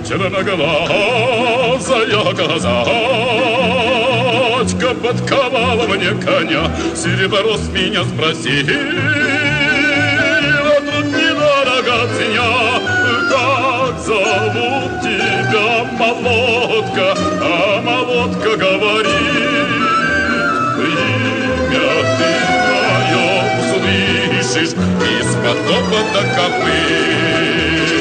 Черноглазая казачка подковала мне коня, серебро с меня спросила, тут недорого ценя. Как зовут тебя, молодка? А молодка говорит: имя ты мое услышишь из-под топота копыт.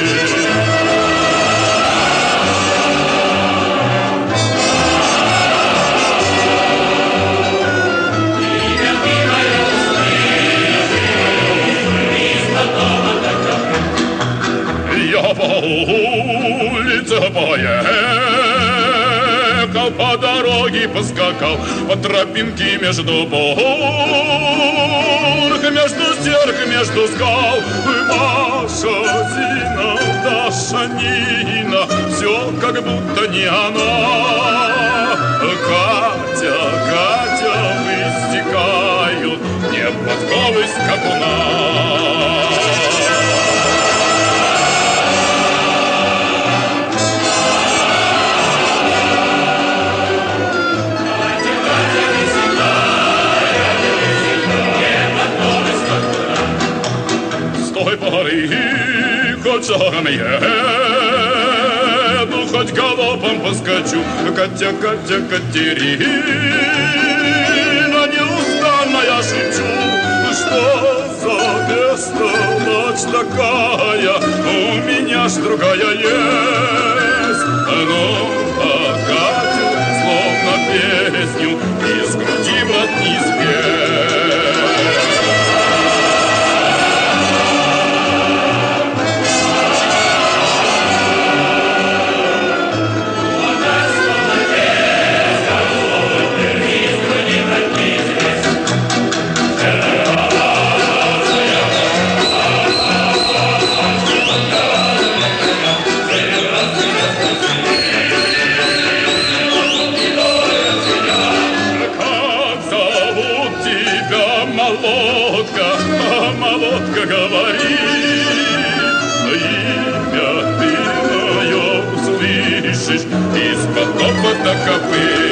Я по улице поехал, по дороге поскакал, по тропинке между бор, между стенок, между скал. Маша, Зина, Даша, Нина, все как будто не она. Катя, Катя, выстекают не подковы скакуна. Хоть шагом еду, хоть галопом поскочу, Катя, Катя, Катерина, неустанно я шепчу. Что за бестолочь такая, у меня ж другая есть. Ну, а Катю, словно песню, из груди в рот не спеть. Молодка говорит: имя ты мое услышишь из-под топота копыт.